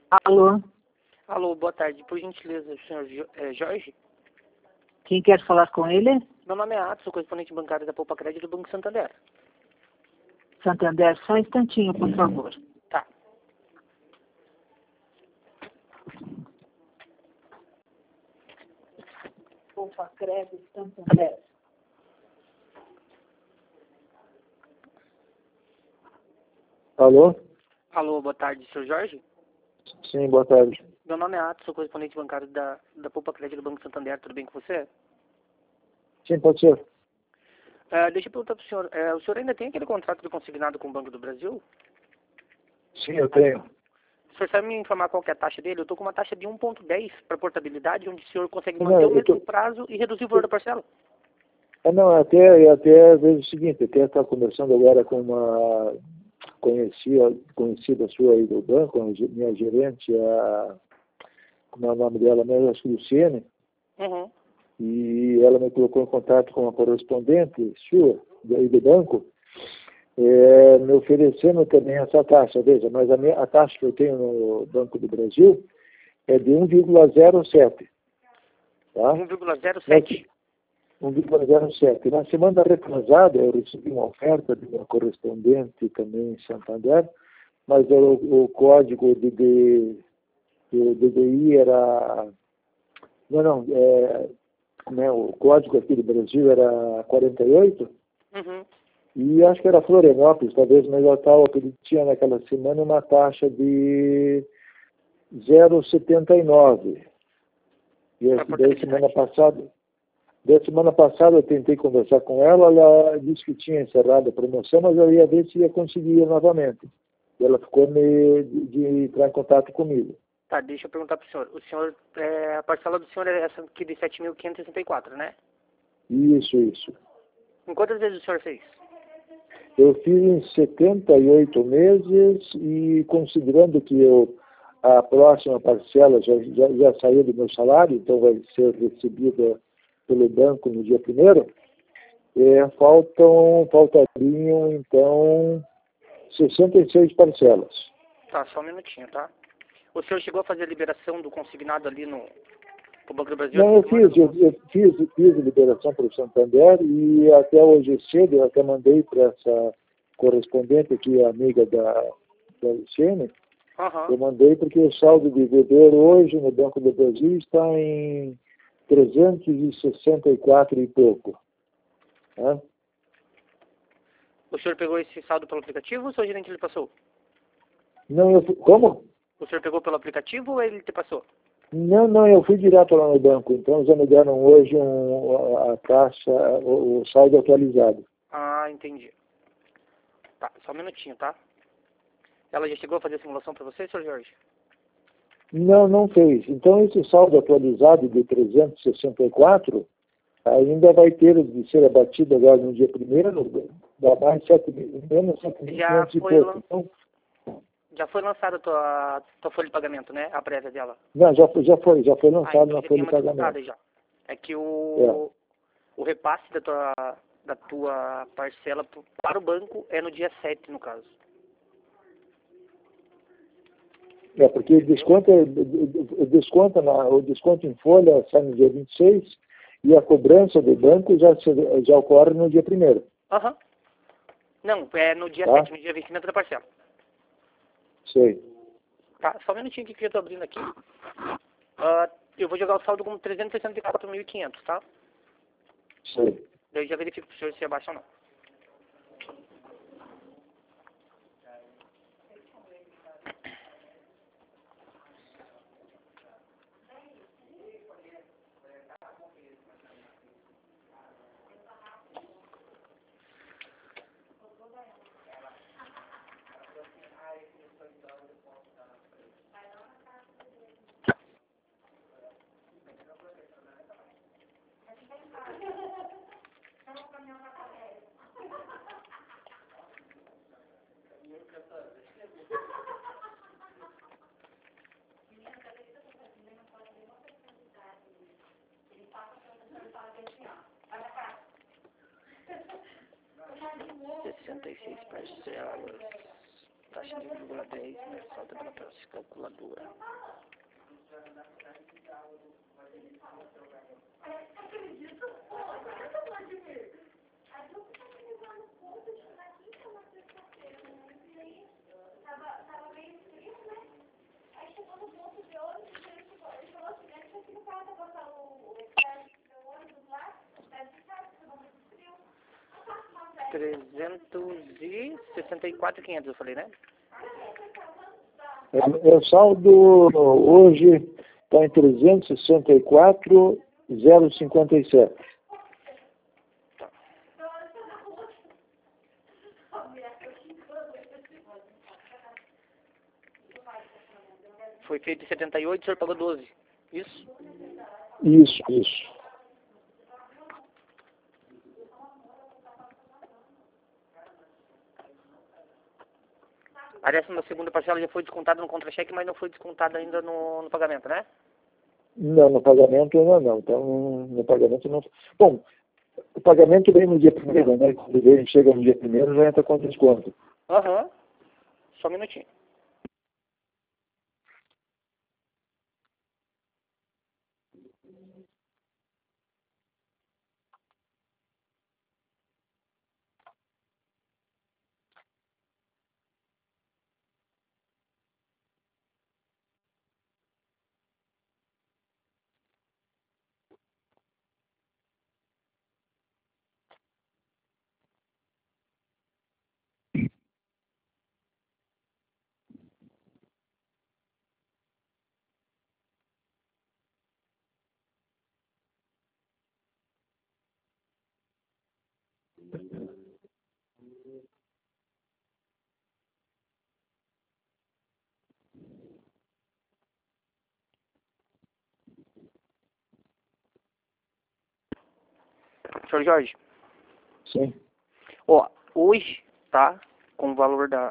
Alô, Alô, boa tarde. Por gentileza, o senhor Jorge? quem quer falar com ele? Meu nome é Atos, sou correspondente bancário da Poupa Crédito do Banco Santander. Santander, só um instantinho, por favor. Tá. Poupa Crédito, Santander. Alô? Alô, boa tarde, senhor Jorge? Sim, boa tarde. Meu nome é Atos, sou correspondente bancário da Poupa Crédito do Banco Santander. Tudo bem com você? Sim, pode ser. Deixa eu perguntar pro senhor. O senhor ainda tem aquele contrato de consignado com o Banco do Brasil? Sim, eu tenho. O senhor sabe me informar qual que é a taxa dele? Eu estou com uma taxa de 1,10 para portabilidade, onde o senhor consegue Não, manter o eu mesmo tô- prazo e reduzir o valor da parcela. Não, até vejo o seguinte, até estar conversando agora com uma conhecida sua aí do banco, minha gerente, como é o nome dela mesmo, acho que Luciene, Uhum. e ela me colocou em contato com uma correspondente sua, daí do banco, me oferecendo também essa taxa. Veja, mas a taxa que eu tenho no Banco do Brasil é de 1,07. Tá? 1,07. 1,07. Na semana retrasada, eu recebi uma oferta de uma correspondente também em Santander, mas o código de DDI era... o código aqui do Brasil era 48, Uhum. e acho que era Florianópolis, talvez, mas ela estava, ele tinha naquela semana uma taxa de 0,79. E Pra daí semana passada eu tentei conversar com ela, ela disse que tinha encerrado a promoção, mas eu ia ver se ia conseguir novamente. E ela ficou de entrar em contato comigo. Tá, deixa eu perguntar pro senhor. O senhor, a parcela do senhor é essa aqui de 7.564, né? Isso. Em quantas vezes o senhor fez? Eu fiz em 78 meses e considerando que a próxima parcela já saiu do meu salário, então vai ser recebida pelo banco no dia 1º, faltariam, então, 66 parcelas. Tá, só um minutinho, tá? O senhor chegou a fazer a liberação do consignado ali no Banco do Brasil? Não, eu fiz a liberação para o Santander e até hoje cedo eu até mandei para essa correspondente que é amiga da Luciene, Aham. eu mandei porque o saldo de devedor hoje no Banco do Brasil está em 364 e pouco. Né? O senhor pegou esse saldo pelo aplicativo ou o seu gerente lhe passou? Não, como? O senhor pegou pelo aplicativo ou ele te passou? Não, eu fui direto lá no banco, então já me deram hoje a taxa, o saldo atualizado. Ah, entendi. Tá, só um minutinho, tá? Ela já chegou a fazer a simulação para você, senhor Jorge? Não fez. Então esse saldo atualizado de 364 ainda vai ter de ser abatido agora no dia 1º, dá mais menos 7.500 e pouco. Então, Já foi lançada a tua folha de pagamento, né? A prévia dela. não, já foi lançado Então na já folha tem de uma pagamento. descontada já. É que o repasse da tua parcela para o banco é no dia 7, no caso. Porque o desconto em folha sai no dia 26 e a cobrança do banco já ocorre no dia 1º. Aham. Não, é no dia Tá? 7, no dia vencimento da parcela. Sei. Tá, só um minutinho aqui que eu tô abrindo aqui. Eu vou jogar o saldo como 364.500, tá? Sei. Daí eu já verifico pro senhor se abaixa ou não. R$ 66 parcelas. Tá taxa de 1,10 mais saldo pela calculadora. R$364.500, eu falei, né? O saldo hoje está em 364.057. Foi feito em 78, o senhor pagou 12. Isso? Isso. A 12ª parcela já foi descontada no contra-cheque, mas não foi descontada ainda no pagamento, né? Não, no pagamento ainda não. Então, no pagamento não. Bom, o pagamento vem no dia 1º, né? Quando ele chega no dia 1º, já entra com desconto. Aham. Só um minutinho. Senhor Jorge. Sim. Ó, hoje, tá? Com o valor da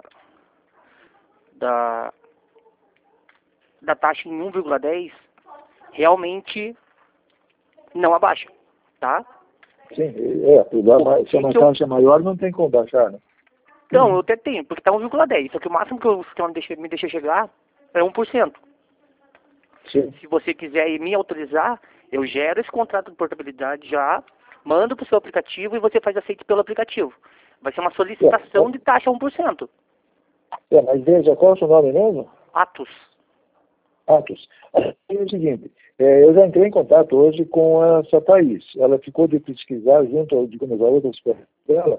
taxa em 1,10, realmente não abaixa, tá? Sim, se é uma taxa maior, não tem como baixar, né? Não, eu até tenho, porque tá 1,10. Só que o máximo que o sistema me deixa chegar é 1%. Sim. Se você quiser me autorizar, eu gero esse contrato de portabilidade já, mando pro seu aplicativo e você faz aceite pelo aplicativo. Vai ser uma solicitação de taxa 1%. Mas veja, qual é o seu nome mesmo? Atos. É o seguinte, eu já entrei em contato hoje com essa Thaís.Ela ficou de pesquisar junto, digamos, a outras pessoas dela,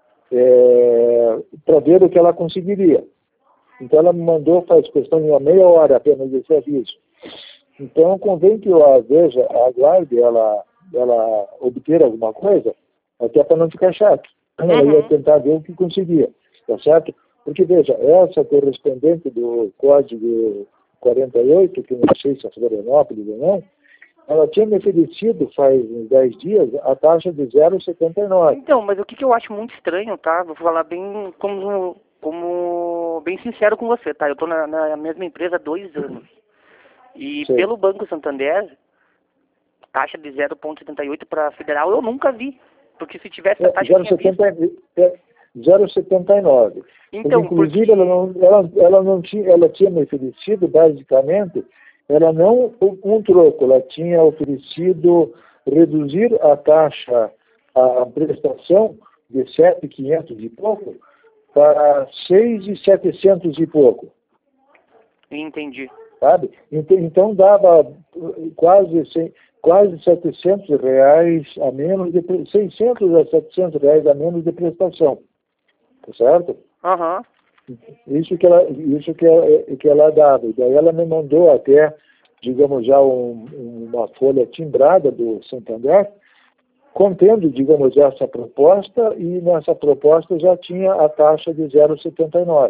para ver o que ela conseguiria. Então ela me mandou, faz questão de uma meia hora apenas esse aviso. Então convém que eu aguarde ela obter alguma coisa, até para não ficar chato. Ela ia tentar ver o que conseguia, tá certo? Porque veja, essa correspondente do código 48, que não sei se é Florianópolis ou não, ela tinha me oferecido faz uns 10 dias a taxa de 0,79. Então, mas o que eu acho muito estranho, tá? Vou falar bem como bem sincero com você, tá? Eu tô na mesma empresa há 2 anos. E Sim. pelo Banco Santander, taxa de 0,78 para federal eu nunca vi. Porque se tivesse a taxa... 0,79. Então, inclusive, ela tinha me oferecido, basicamente, ela não um troco, ela tinha oferecido reduzir a taxa, a prestação de 7.500 e pouco para 6.700 e pouco. Entendi. Sabe? Então dava quase R$700 a menos, 600 a R$700 a menos de prestação. Tá certo? Aham. Isso que ela dava. E daí ela me mandou até, digamos, já uma folha timbrada do Santander, contendo, digamos, essa proposta, e nessa proposta já tinha a taxa de 0,79.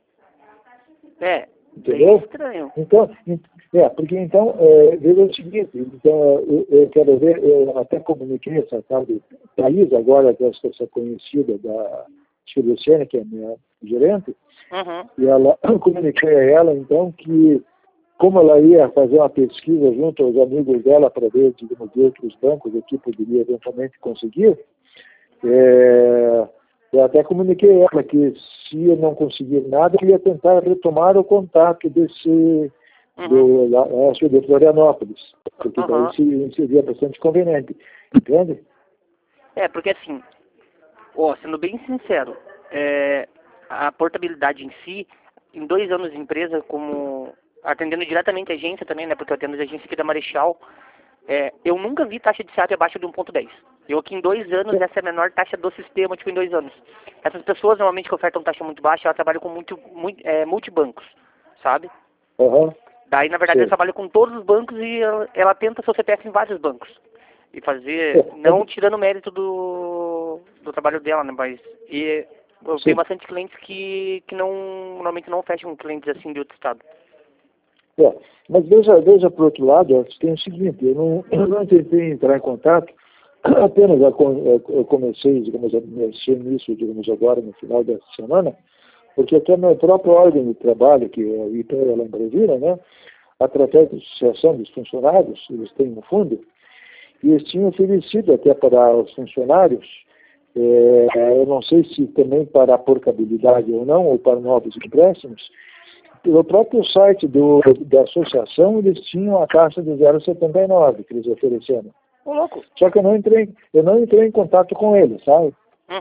Entendeu? Bem estranho. Então, porque então, veja o seguinte, então, eu quero ver, eu até comuniquei essa tal de Thaís, agora, essa conhecida da Luciana, que é minha gerente, e eu comuniquei a ela, então, que como ela ia fazer uma pesquisa junto aos amigos dela para ver, digamos, de outros bancos, o que poderia eventualmente conseguir, Eu até comuniquei a ela que se eu não conseguir nada, eu ia tentar retomar o contato desse de Florianópolis, porque daí seria bastante conveniente, entende? Porque assim, sendo bem sincero, a portabilidade em si, em 2 anos de empresa, como atendendo diretamente a agência também, né, porque eu atendo a agência aqui da Marechal, eu nunca vi taxa de SAP abaixo de 1,10. Eu aqui em 2 anos, essa é a menor taxa do sistema, tipo, em 2 anos. Essas pessoas, normalmente, que ofertam taxa muito baixa, elas trabalham com multibancos, sabe? Daí, na verdade, ela trabalha com todos os bancos e ela tenta seu CPF em vários bancos. E fazer, não tirando o mérito do trabalho dela, né, mas eu tenho bastante clientes que normalmente não fecham clientes assim de outro estado. Mas veja por outro lado, tem o seguinte, eu não tentei entrar em contato, apenas eu comecei, digamos, a mexer nisso, digamos, agora no final dessa semana, porque até meu próprio órgão de trabalho, que é o IPE lá em Brasília, né, através da Associação dos Funcionários, eles têm um fundo, e eles tinham oferecido até para os funcionários, eu não sei se também para a portabilidade ou não, ou para novos empréstimos, pelo próprio site da associação, eles tinham a taxa de 0,79 que eles ofereceram. Ô, louco. Só que eu não entrei em contato com eles, sabe?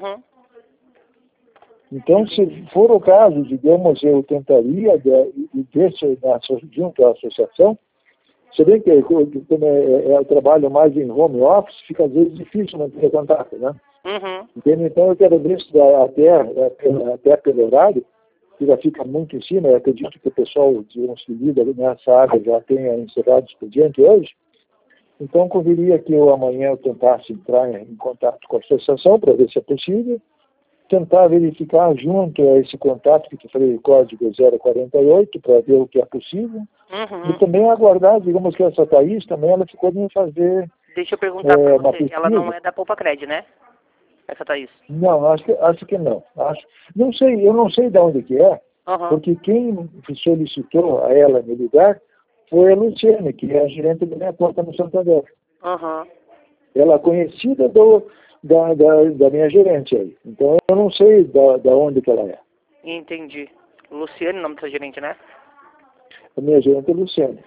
Então, se for o caso, digamos, eu tentaria ver junto à associação, se bem que como eu trabalho mais em home office, fica às vezes difícil manter contato, né? Entende? Então, eu quero ver se até pelo horário, que já fica muito em cima, eu acredito que o pessoal, digamos, que lida nessa área já tenha encerrado o expediente hoje. Então, conviria que amanhã eu tentasse entrar em contato com a associação para ver se é possível, tentar verificar junto a esse contato que eu falei, o código 048, para ver o que é possível, e também aguardar, digamos que essa Thaís também, ela ficou de me fazer... Deixa eu perguntar para você, ela não é da Poupa Cred, né? Essa Thaís? Não, acho que não. Eu não sei de onde que é, porque quem solicitou a ela me ligar foi a Luciane, que é a gerente da minha conta no Santander. Ela é conhecida da minha gerente aí. Então eu não sei da onde que ela é. Entendi. Luciane, o nome da sua gerente, né? A minha gerente é Luciane.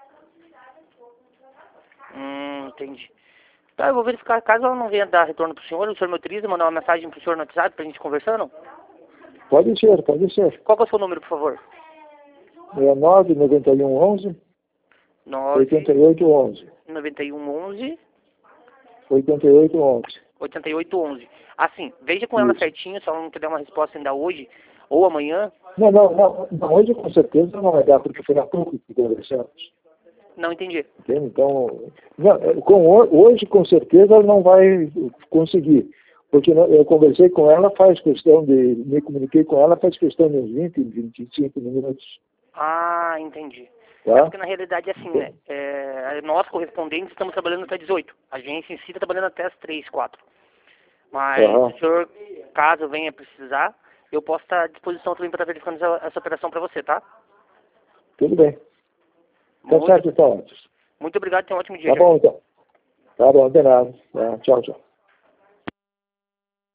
Entendi. Tá, eu vou verificar. Caso ela não venha dar retorno pro senhor, o senhor me autoriza mandar uma mensagem pro senhor no WhatsApp pra gente conversando? Pode ser, pode ser. Qual que é o seu número, por favor? É 99111 8811. 9111 8811. 8811. Assim, veja com ela certinho, se ela não te der uma resposta ainda hoje ou amanhã. Não, hoje com certeza não vai dar, porque foi há pouco que conversamos. Não entendi. Entende? Então, hoje com certeza ela não vai conseguir, porque eu conversei com ela, me comuniquei com ela faz questão de uns 25 minutos. Entendi. Tá? Porque na realidade é assim, né? Nós, correspondentes, estamos trabalhando até 18. A agência em si está trabalhando até as 3, 4. Mas se o senhor, caso venha precisar, eu posso estar à disposição também para estar verificando essa operação para você, tá? Tudo bem. Tá certo, então. Muito obrigado, tenha um ótimo dia. Tá bom, então. Tá bom, de nada. Tchau, tchau.